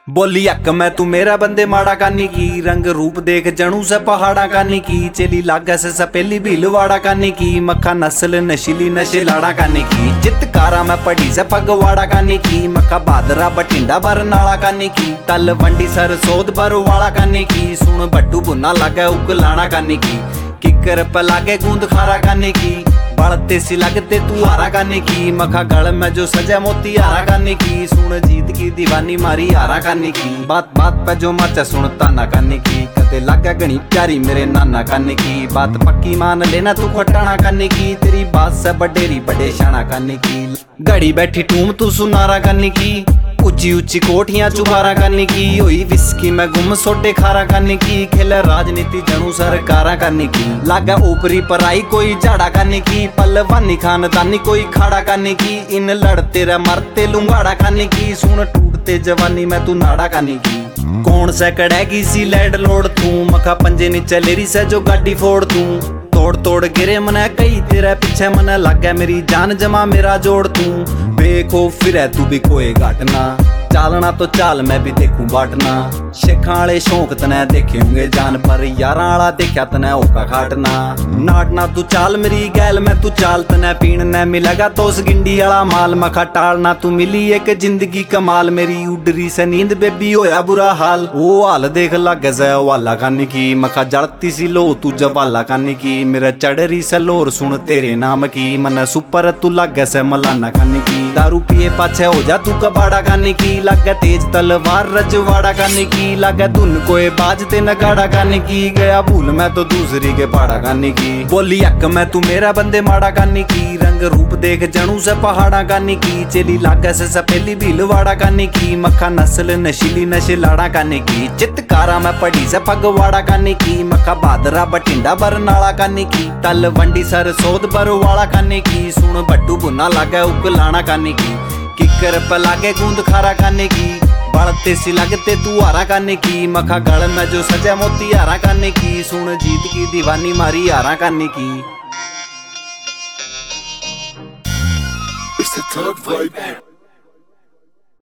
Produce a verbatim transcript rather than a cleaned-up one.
बोली अक मैं तू मेरा बंदे माड़ा कानी की, रंग रूप देख जणू से पहाड़ा कानी की, चली लागा से सपेली भीलवाड़ा कानी की, मक्खा नस्ल नशीली नशे लाड़ा कानी की, चितकारा मैं पढ़ी से पगवाड़ा कानी की, मक्खा बादरा बठिंडा बरनाला कानी की, तल वंडी सर सोद बरवाड़ा कानी की, सुन बट्टू बुना लागे उगलाना कानी की, किकर पे लागे गूंद खारा कानी की, बढ़ते सी लगते तू हारा काने की, मखा गल में जो सजा मोती हारा काने की, सुन जीत की दीवानी मारी हारा काने की, बात बात पे जो मचा सुन ताना काने की, कते लगा गणी प्यारी मेरे नाना काने की, बात पक्की मान लेना तू खटाना काने की, तेरी बात से बडेरी बड़े शाना काने की, घड़ी बैठी टूम तू सुनारा काने की, ऊंची ऊंची कोठियां चुबारा करने की, होई विस्की में गुम सोडे खारा करने की, खेले राजनीति जनू सरकारा करने की, लागा ऊपरी पराई कोई झाड़ा करने की, पलवानी खानदानी कोई खाड़ा करने की, इन लड़ते रे मरते लुंगाड़ा करने की, सुन टूटते जवानी में तू नाड़ा करने की, कौन से कड़ेगी सी लैंड लोड तू, मखा पंजे नीचे लेरी से जो गाड़ी फोड़ तू, तोड़ तोड़ गिरे मने कई तेरे पीछे मने लगे मेरी जान जमा मेरा जोड़ तू, बेखौफ फिर तू भी कोई घटना, चालना तो चाल मैं भी देखूं बाटना, शेखाले शौक तने देखे होंगे जान पर, यारा आला देखा तने ओका खाटना, नाटना तू चाल मेरी गैल में तू चाल तने पीन ने मिलेगा तो उस गिंडी आला माल, मखा टालना तू मिली एक जिंदगी कमाल, मेरी उडरी से नींद बेबी होया बुरा हाल, वो हाल देख लग जय वाला कानी की, मखा जड़ती सी लो तू जवाला कानी की, मेरा चढ़री से लोर सुन तेरे नाम की, मन सुपर तू लग से मलाना कानी की, दारू पिए पाछे हो जा तू कबाड़ा कानी की, लगे तेज तलवार रजवाड़ा कानी की, लगे धुन कोई बाजते नगाड़ा कानी की, गया भूल मैं तो दूसरी के पाड़ा कानी की, बोली अक मैं तू मेरा बंदे माड़ा कानी की, रंग रूप देख जणू से पहाड़ा कानी की, चली लागे से सपेली भीलवाड़ा कानी की, मक्खा नस्ल नशीली नशे लाड़ा कानी की, चितकारा मैं पढ़ी से पगवाड़ा कानी की, मक्खा बादरा बठिंडा बरनाला कानी की, तल वंडी सर सोद बरवाड़ा कानी की, सुन बट्टू बुना लागे उगलाना कानी की, किकर पे लागे गूंद खारा काने की, बढ़ते सी लगते तू हारा काने की, मखा गल में जो सजा मोती हारा काने की, सुन जीत की दीवानी मारी हारा काने की। It's the thug vibe.